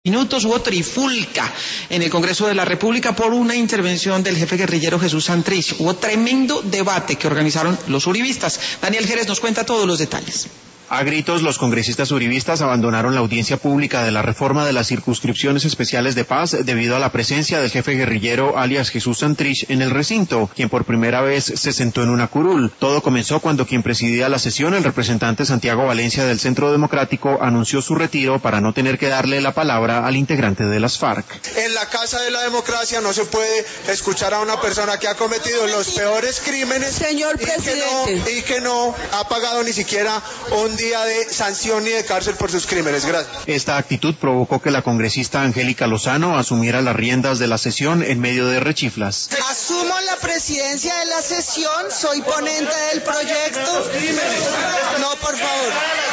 Minutos hubo trifulca en el Congreso de la República por una intervención del jefe guerrillero Jesús Santrich. Hubo tremendo debate que organizaron los uribistas. Daniel Jerez nos cuenta todos los detalles. A gritos, los congresistas uribistas abandonaron la audiencia pública de la reforma de las circunscripciones especiales de paz debido a la presencia del jefe guerrillero alias Jesús Santrich en el recinto, quien por primera vez se sentó en una curul. Todo comenzó cuando quien presidía la sesión, el representante Santiago Valencia del Centro Democrático, anunció su retiro para no tener que darle la palabra al integrante de las FARC. En la Casa de la Democracia no se puede escuchar a una persona que ha cometido los peores crímenes, señor presidente, y que no ha pagado ni siquiera un día de sanción ni de cárcel por sus crímenes. Gracias. Esta actitud provocó que la congresista Angélica Lozano asumiera las riendas de la sesión en medio de rechiflas. Asumo la presidencia de la sesión, soy ponente del proyecto. No, por favor.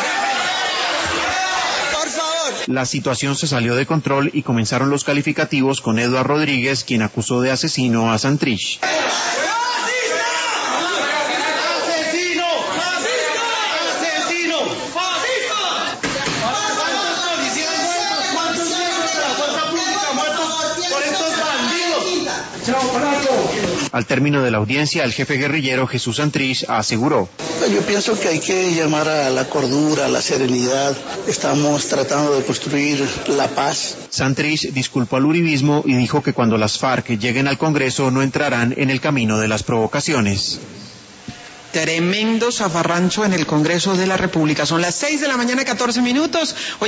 Por favor. La situación se salió de control y comenzaron los calificativos con Eduardo Rodríguez, quien acusó de asesino a Santrich. Al término de la audiencia, el jefe guerrillero Jesús Santrich aseguró: yo pienso que hay que llamar a la cordura, a la serenidad. Estamos tratando de construir la paz. Santrich disculpó al uribismo y dijo que cuando las FARC lleguen al Congreso no entrarán en el camino de las provocaciones. Tremendo zafarrancho en el Congreso de la República. Son las 6 de la mañana, 14 minutos.